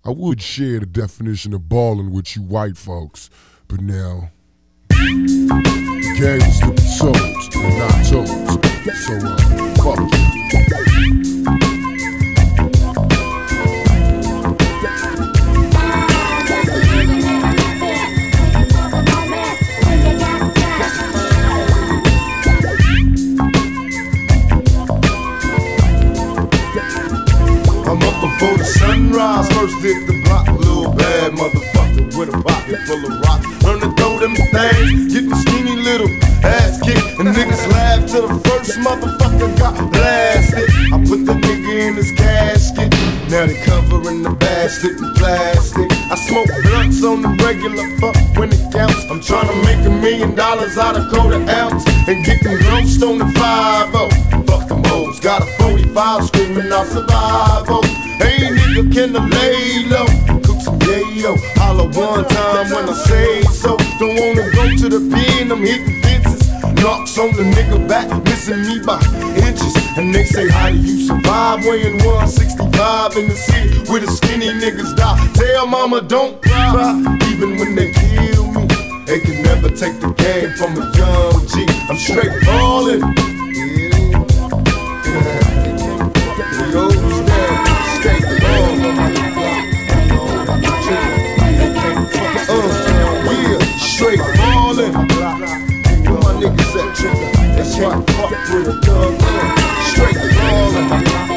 I would share the definition of ballin' with you white folks, but now the game's to be sold and not told. So fuck you. I'm up before the sunrise, first hit the block, little bad motherfucker with a pocket full of rocks. Learn to throw them things, get my skinny little ass kicked, and niggas laugh till the first motherfucker got blasted. I put the nigga in his casket, now they covering the bastard in plastic. I smoke blunts on the regular, fuck when it counts. I'm trying to make $1 million out of quarter ounce, and get them grossed on the 5-0. Fuck them hoes, got a 45 screaming out survival. Hey nigga, can I lay low? Cook some yayo, holla one time when I say so. Don't wanna go to the pen, I'm hitting fences. Knocks on the nigga back, missing me by inches. And they say, how do you survive? Weighing 165 in the city where the skinny niggas die. Tell mama don't cry, even when they kill me. They can never take the game from a young G. I'm straight ballin'. Straight ballin'. Where my niggas at, trigger? That's why I fuck with a thug. Straight ballin'.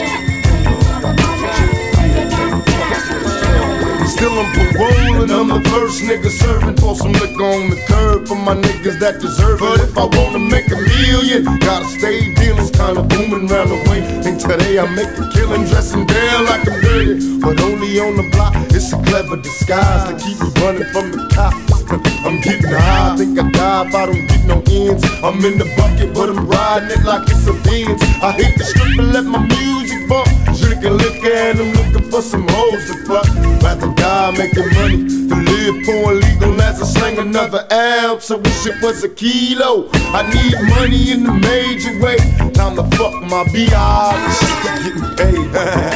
Still I'm parole and I'm the first nigga serving. Pour some liquor on the curb for my niggas that deserve it. But if I wanna make $1 million, gotta stay dealin'. Kinda booming round the way. And today I make a killin', dressing down like I'm dirty. But only on the block, it's a clever disguise to keep me running from the cops. I'm getting high, I think I die if I don't get no ends. I'm in the bucket, but I'm riding it like it's a Benz. I hate the strip and let my music bump. Drinking liquor and I'm looking for some hoes to fuck. Rather die making money than live poor and legal as I slang another ounce. I wish it was a kilo. I need money in a major way. Time to fuck my B.I. Getting paid.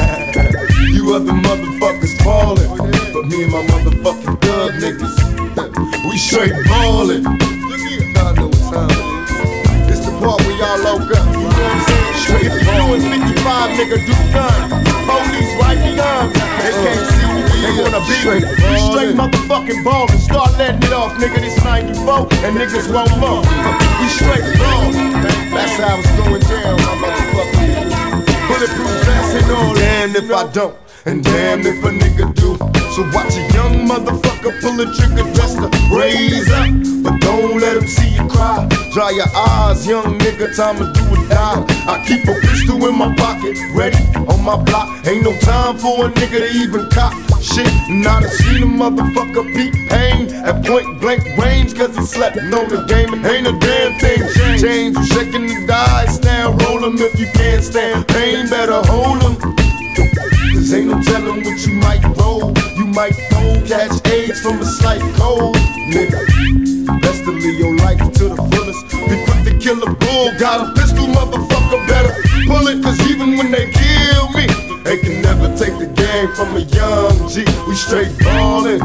You other motherfuckers fallin', but me and my motherfucking thug niggas, we straight ballin'. Look here, I know what time it is. It's the part where y'all loke up. You know what I'm saying? Straight ballin'. 55 nigga do gun. Police right behind me. They can't see me. They wanna beat me. We straight motherfucking ballin'. Start letting it off, nigga. This 94 and niggas want more. We straight ballin'. That's how it's going down, my motherfucking niggas. Bulletproof vest and all. Damn if I don't, and damn if a nigga do. So watch a young motherfucker pull a trigger just to raise up, but don't let him see you cry. Dry your eyes, young nigga, time to do or die. I keep a pistol in my pocket, ready on my block. Ain't no time for a nigga to even cop shit. And I done seen a motherfucker beat pain at point blank range, cause he slept on the game and ain't a damn thing changed. You shaking the dice now, roll 'em if you can't stand pain, better hold 'em. Cause ain't no telling what you might roll. You might fold, catch AIDS from a slight cold, nigga. Best to live your life to the fullest. Be quick to kill a bull, got a pistol, motherfucker, better pull it. Cause even when they kill me, they can never take the game from a young G. We straight ballin'.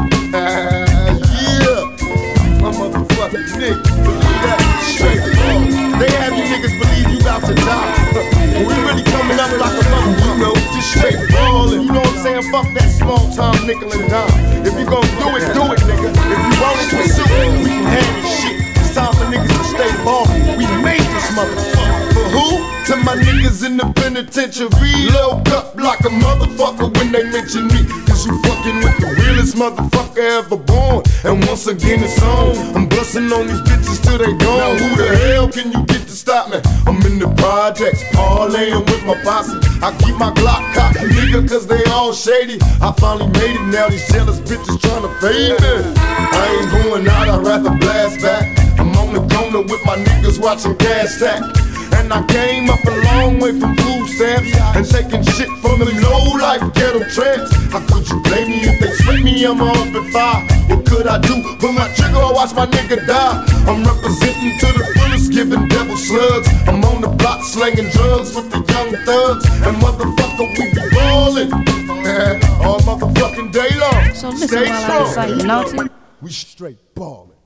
Yeah, my motherfucking nigga, believe that, straight ballin'. They have you niggas believe you about to die. We really coming up like a mother, you know, just straight ballin'. You know what I'm saying? Fuck that small time nickel and dime. If you gon' do it, nigga. If you want it, pursue it. We can handle shit. It's time for niggas to stay ballin'. We made this motherfucker. For who? To my niggas in the penitentiary. Load up like a motherfucker when they mention me. Cause you fucking with the realest motherfucker ever born. And once again it's on. I'm bustin' on these bitches till they gone. Now who the hell can you get to stop me? I'm in the projects, parlaying with my posse. I keep my Glock cocked, nigga, cause they all shady. I finally made it, now these jealous bitches tryna fade me. I ain't going out, I'd rather blast back. I'm on the corner with my niggas watching gas stack. And I came up a long way from food stamps and taking shit from them low-life ghetto tramps. How could you blame me if they sweat me? I'm open fire. What could good I do. Pull my trigger or watch my nigga die. I'm representing to the fullest, giving devil slugs. I'm on the block slanging drugs with the young thugs. And motherfucker, we be ballin' all motherfucking day long. So listen while I recite naughty. We straight ballin'.